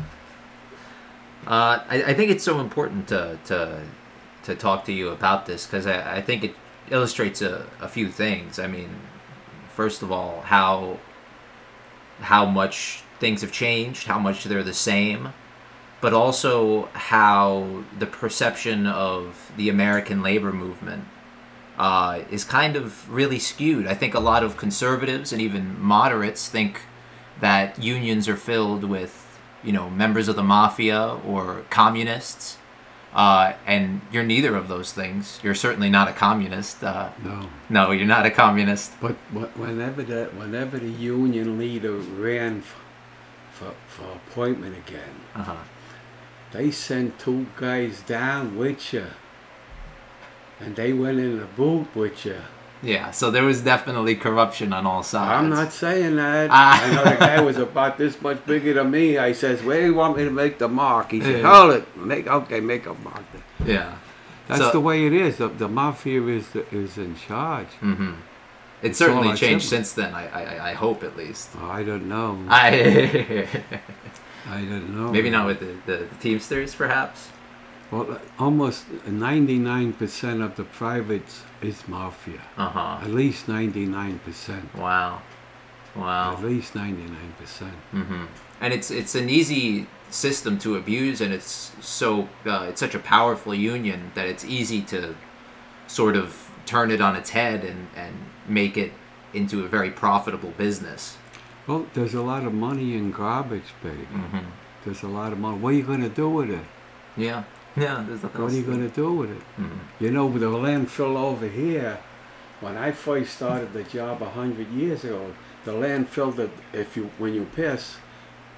I think it's so important to talk to you about this because I think it illustrates a few things. I mean, first of all, how much things have changed, how much they're the same, but also how the perception of the American labor movement is kind of really skewed. I think a lot of conservatives and even moderates think that unions are filled with, members of the mafia or communists. And you're neither of those things. You're certainly not a communist. No, you're not a communist. But whenever the union leader ran for appointment again, they sent 2 guys down with you, and they went in the booth with you. Yeah, so there was definitely corruption on all sides. I'm not saying that. I know the guy was about this much bigger than me. I says, where do you want me to make the mark? He said, hold it. Make a mark there. Yeah. That's the way it is. The mafia is in charge. It's certainly changed since then, I hope at least. I don't know. I don't know. Maybe not with the Teamsters, perhaps? Well, almost 99% of the privates is mafia. At least 99%. Wow. At least 99%. And it's an easy system to abuse, and it's such a powerful union that it's easy to sort of turn it on its head and make it into a very profitable business. Well, there's a lot of money in garbage, baby. There's a lot of money. What are you going to do with it? Yeah, there's nothing What are you going to do with it? The landfill over here, when I first started the job 100 years ago, the landfill when you piss,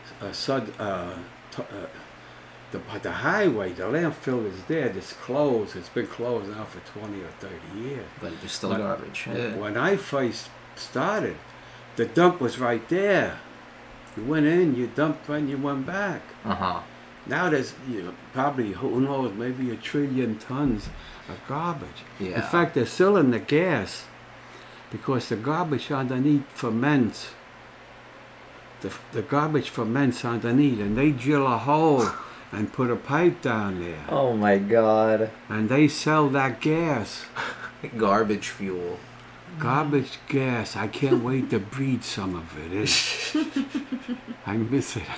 the highway, the landfill is there. It's closed. It's been closed now for 20 or 30 years. But there's still garbage. Yeah. When I first started, the dump was right there. You went in, you dumped, and you went back. Now there's probably, who knows, maybe 1 trillion tons of garbage. Yeah. In fact, they're still in the gas because the garbage underneath ferments. The garbage ferments underneath, and they drill a hole and put a pipe down there. Oh my God. And they sell that gas. Garbage fuel. Garbage gas. I can't wait to breathe some of it. I miss it.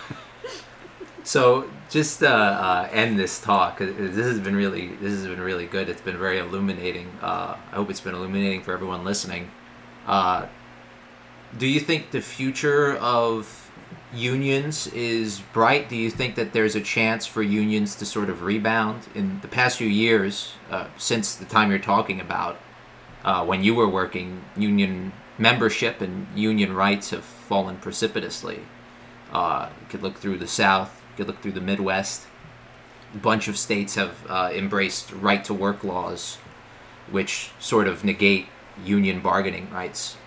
So just end this talk. This has been really good. It's been very illuminating. I hope it's been illuminating for everyone listening. Do you think the future of unions is bright? Do you think that there's a chance for unions to sort of rebound? In the past few years, since the time you're talking about, when you were working, union membership and union rights have fallen precipitously. You could look through the South, you could look through the Midwest. A bunch of states have embraced right-to-work laws, which sort of negate union bargaining rights.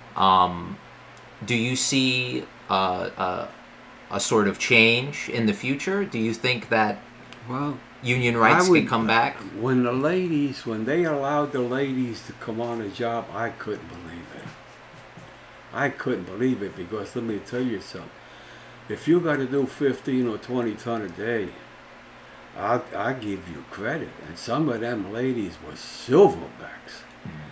Do you see a sort of change in the future? Do you think that union rights can come back? When they allowed the ladies to come on a job, I couldn't believe it. I couldn't believe it because let me tell you something. If you got to do 15 or 20 ton a day, I'll give you credit. And some of them ladies were silverbacks.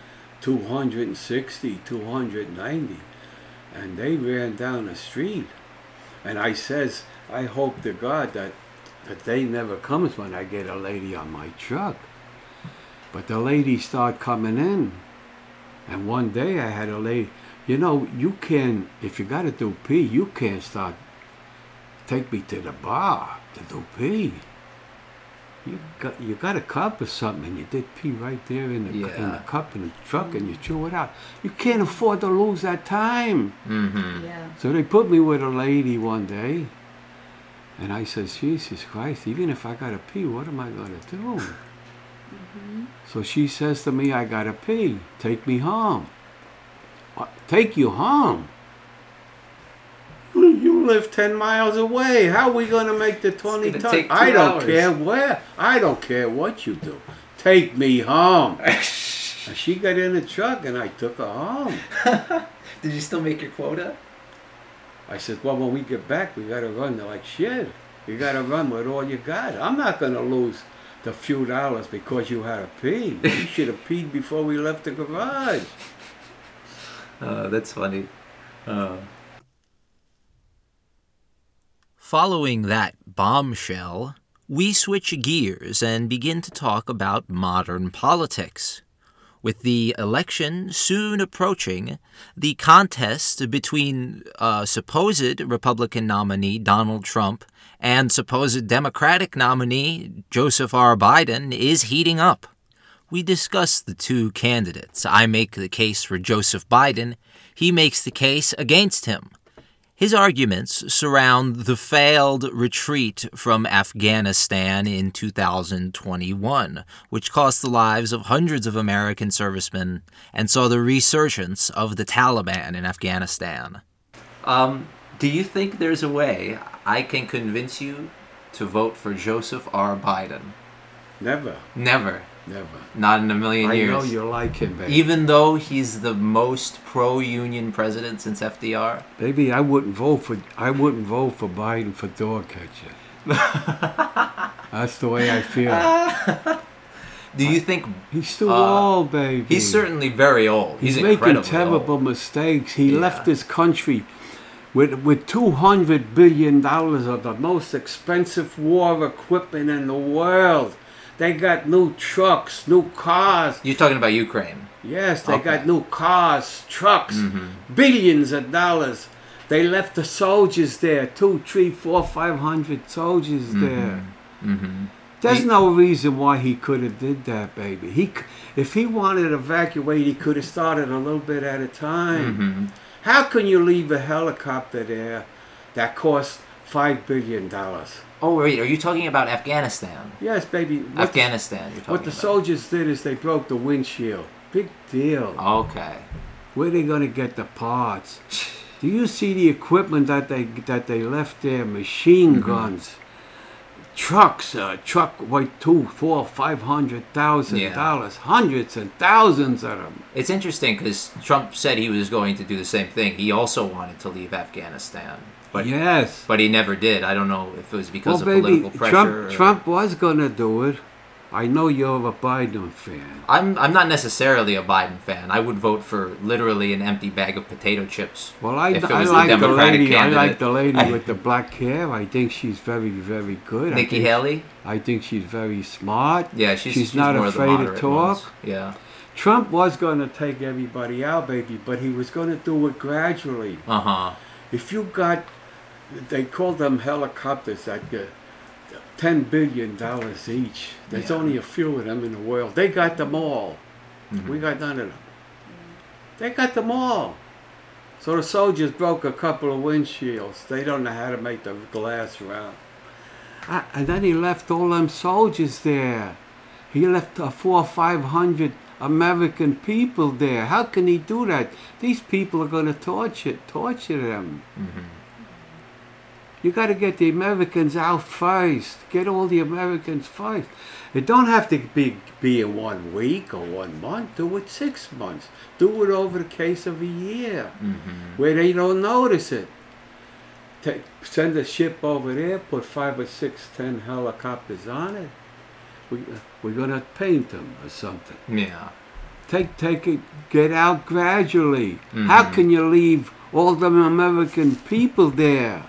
260, 290, and they ran down the street. And I says, I hope to God that the day never comes when I get a lady on my truck. But the ladies start coming in. And one day I had a lady, you can, if you got to do pee, you can't take me to the bar to do pee. You got a cup or something, and you did pee right there in the cup in the truck, and you chew it out. You can't afford to lose that time. Mm-hmm. Yeah. So they put me with a lady one day, and I said, Jesus Christ, even if I got to pee, what am I going to do? Mm-hmm. So she says to me, I got to pee. Take me home. Take you home? You live 10 miles away. How are we going to make the 20 ton? I don't care where. I don't care what you do. Take me home. And she got in the truck and I took her home. Did you still make your quota? I said, well, when we get back, we got to run. They're like, shit. You got to run with all you got. I'm not going to lose the few dollars because you had to pee. You should have peed before we left the garage. That's funny. Following that bombshell, we switch gears and begin to talk about modern politics. With the election soon approaching, the contest between supposed Republican nominee Donald Trump and supposed Democratic nominee Joseph R. Biden is heating up. We discuss the two candidates. I make the case for Joseph Biden. He makes the case against him. His arguments surround the failed retreat from Afghanistan in 2021, which cost the lives of hundreds of American servicemen and saw the resurgence of the Taliban in Afghanistan. Do you think there's a way I can convince you to vote for Joseph R. Biden? Never. Never. Never. Not in a million years. I know you like him, baby. Even though he's the most pro-union president since FDR? Baby, I wouldn't vote for Biden for door catcher. That's the way I feel. Do you think he's too old, baby? He's certainly very old. He's making terrible mistakes. He left this country with $200 billion of the most expensive war equipment in the world. They got new trucks, new cars. You're talking about Ukraine? Yes, they got new cars, trucks, billions of dollars. They left the soldiers there, 2, 3, 4, 500 soldiers there. Mm-hmm. There's no reason why he could have did that, baby. If he wanted to evacuate, he could have started a little bit at a time. Mm-hmm. How can you leave a helicopter there that cost $5 billion. Oh, wait, are you talking about Afghanistan? Yes, baby. Afghanistan, you're talking What the about. soldiers did is they broke the windshield. Big deal. Okay. Where are they going to get the parts? Do you see the equipment that they left there? Machine guns, trucks, truck worth $500,000, hundreds and thousands of them. It's interesting because Trump said he was going to do the same thing. He also wanted to leave Afghanistan. But, yes. But he never did. I don't know if it was because of baby, political pressure. Trump was going to do it. I know you're a Biden fan. I'm not necessarily a Biden fan. I would vote for literally an empty bag of potato chips. Well, I if it like was the Democratic lady. candidate. I like the lady with the black hair. I think she's very, very good. Nikki Haley? I think she's very smart. Yeah, she's not more of the afraid to moderate talk. ones. Yeah. Trump was going to take everybody out, baby, but he was going to do it gradually. Uh-huh. If you got, they call them helicopters that $10 billion each. There's only a few of them in the world. They got them all. We got none of them. They got them all. So the soldiers broke a couple of windshields. They don't know how to make the glass round. And then he left all them soldiers there. He left 400 or 500 American people there. How can he do that? These people are going to torture them. You got to get the Americans out first. Get all the Americans first. It don't have to be in 1 week or 1 month. Do it 6 months. Do it over the case of a year, where they don't notice it. Send a ship over there. Put 5 or 6, 10 helicopters on it. We're gonna paint them or something. Yeah. Take it. Get out gradually. How can you leave all them American people there?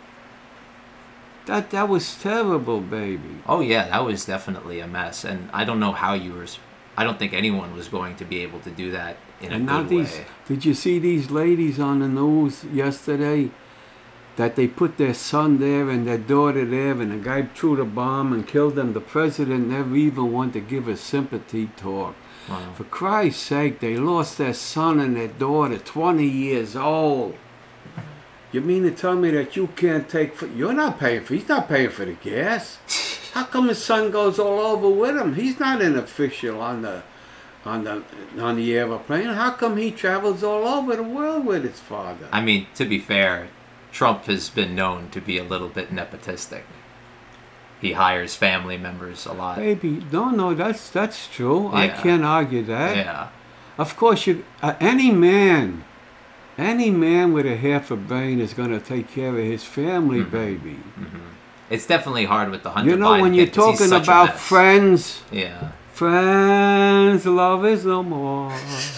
That was terrible, baby. Oh yeah, that was definitely a mess, and I don't know how I don't think anyone was going to be able to do that in a good way. Did you see these ladies on the news yesterday? That they put their son there and their daughter there, and the guy threw the bomb and killed them. The president never even wanted to give a sympathy talk. Wow. For Christ's sake, they lost their son and their daughter, 20 years old. You mean to tell me that you can't you're not paying for, he's not paying for the gas. How come his son goes all over with him? He's not an official on the airplane. How come he travels all over the world with his father? I mean, to be fair, Trump has been known to be a little bit nepotistic. He hires family members a lot. Baby, no, that's true. Yeah. I can't argue that. Yeah. Of course, any man with a half a brain is going to take care of his family, baby. It's definitely hard with the Hunter You know, Biden when you're kid 'cause he's talking such a about mess. friends, Yeah. friends, love is no more.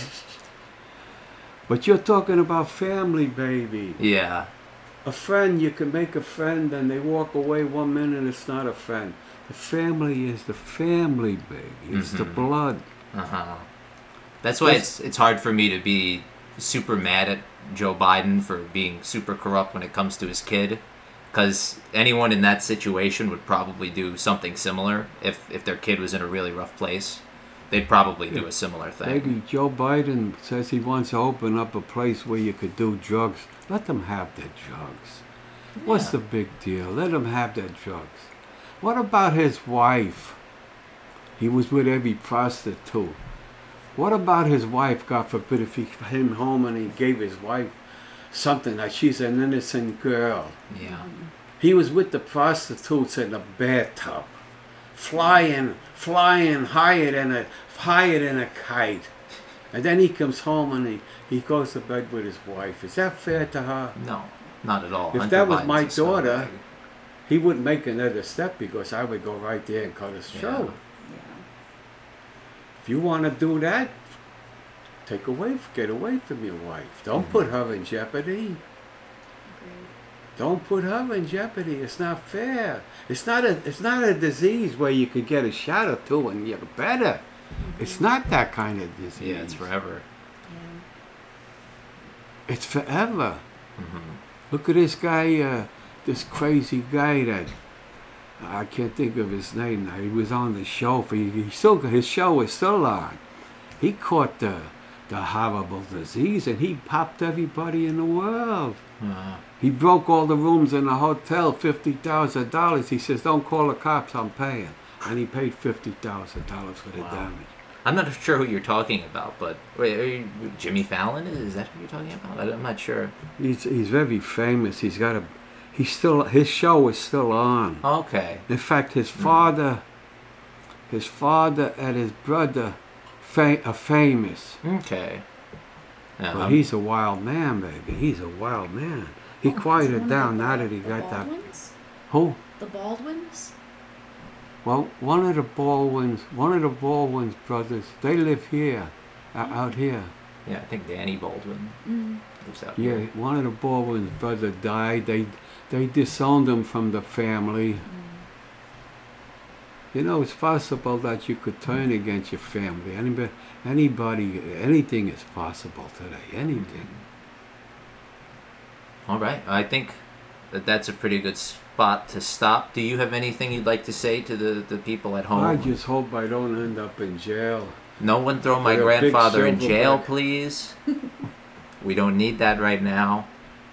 But you're talking about family, baby. Yeah. A friend, you can make a friend and they walk away 1 minute, it's not a friend. The family is the family, baby. It's the blood. That's why it's hard for me to be super mad at Joe Biden for being super corrupt when it comes to his kid. Because anyone in that situation would probably do something similar. If their kid was in a really rough place, they'd probably do a similar thing. Baby, Joe Biden says he wants to open up a place where you could do drugs. Let them have their drugs. What's the big deal? Let them have their drugs. What about his wife? He was with every prostitute. What about his wife? God forbid if he came home and he gave his wife something like she's an innocent girl. Yeah. He was with the prostitutes in the bathtub, flying higher than a kite. And then he comes home and he goes to bed with his wife. Is that fair to her? No, not at all. If Hunter that was Biden's my a scumbag. daughter, he wouldn't make another step because I would go right there and cut his throat. If you want to do that, get away from your wife. Don't put her in jeopardy. Don't put her in jeopardy. It's not fair. It's not a disease where you could get a shot or two and you're better. It's not that kind of disease. Yeah, it's forever. It's forever. Look at this guy, this crazy guy that I can't think of his name now. He was on the show his show is still on. He caught the the horrible disease, and he popped everybody in the world. He broke all the rooms in the hotel, $50,000. He says, don't call the cops, I'm paying. And he paid $50,000 for the damage. I'm not sure who you're talking about, but wait, Jimmy Fallon? Is that who you're talking about? I'm not sure. He's very famous. His show is still on. Okay. In fact, his father and his brother are famous. Okay. Yeah, but he's a wild man, baby. He's a wild man. He quieted down now that he got that. Who? The Baldwins? Well, one of the Baldwins brothers, they live here, out here. Yeah, I think Danny Baldwin lives out here. Yeah, one of the Baldwins brothers died. They disowned him from the family. You know, it's possible that you could turn against your family. Anybody, anything is possible today. Anything. All right. I think that's a pretty good spot to stop. Do you have anything you'd like to say to the people at home? I just hope I don't end up in jail. No one throw my grandfather in jail, please. We don't need that right now.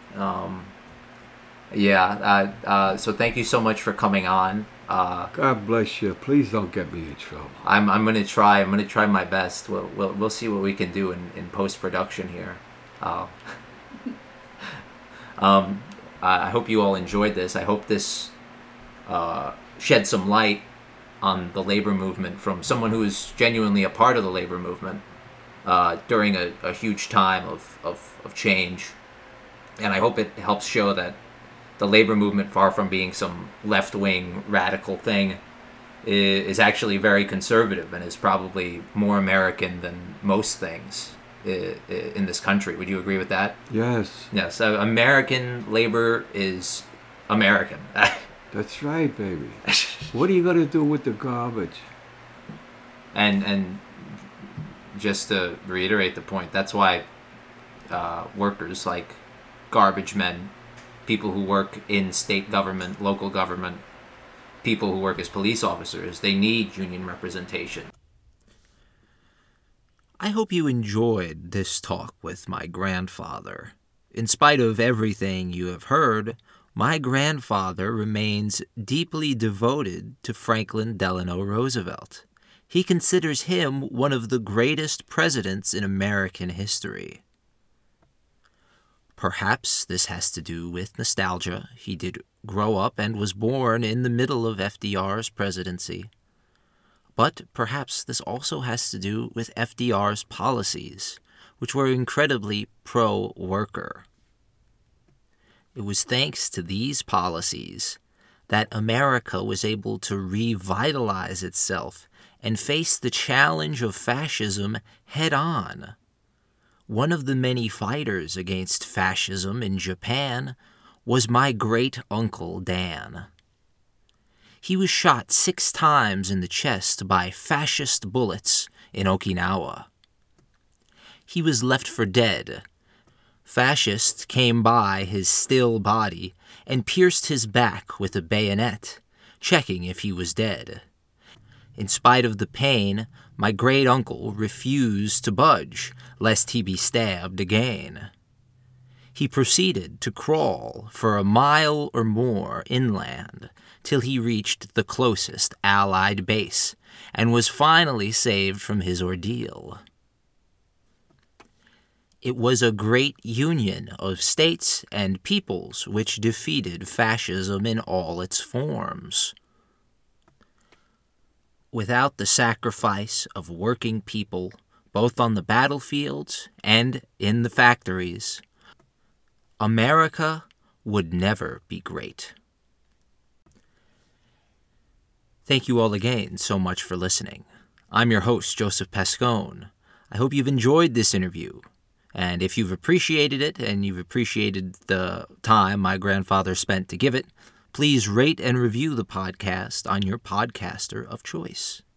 So thank you so much for coming on. God bless you. Please don't get me in trouble. I'm gonna try. I'm gonna try my best. We'll see what we can do in post production here. I hope you all enjoyed this. I hope this shed some light on the labor movement from someone who is genuinely a part of the labor movement during a huge time of change. And I hope it helps show that the labor movement, far from being some left-wing radical thing, is actually very conservative and is probably more American than most things in this country. Would you agree with that? Yes. Yes. American labor is American. That's right, baby. What are you going to do with the garbage? And just to reiterate the point, that's why workers like garbage men, people who work in state government, local government, people who work as police officers, they need union representation. I hope you enjoyed this talk with my grandfather. In spite of everything you have heard, my grandfather remains deeply devoted to Franklin Delano Roosevelt. He considers him one of the greatest presidents in American history. Perhaps this has to do with nostalgia. He did grow up and was born in the middle of FDR's presidency. But perhaps this also has to do with FDR's policies, which were incredibly pro-worker. It was thanks to these policies that America was able to revitalize itself and face the challenge of fascism head-on. One of the many fighters against fascism in Japan was my great-uncle Dan. He was shot 6 times in the chest by fascist bullets in Okinawa. He was left for dead. Fascists came by his still body and pierced his back with a bayonet, checking if he was dead. In spite of the pain, my great-uncle refused to budge, lest he be stabbed again. He proceeded to crawl for a mile or more inland till he reached the closest Allied base and was finally saved from his ordeal. It was a great union of states and peoples which defeated fascism in all its forms. Without the sacrifice of working people, both on the battlefields and in the factories, America would never be great. Thank you all again so much for listening. I'm your host, Joseph Pescone. I hope you've enjoyed this interview. And if you've appreciated it and you've appreciated the time my grandfather spent to give it, please rate and review the podcast on your podcaster of choice.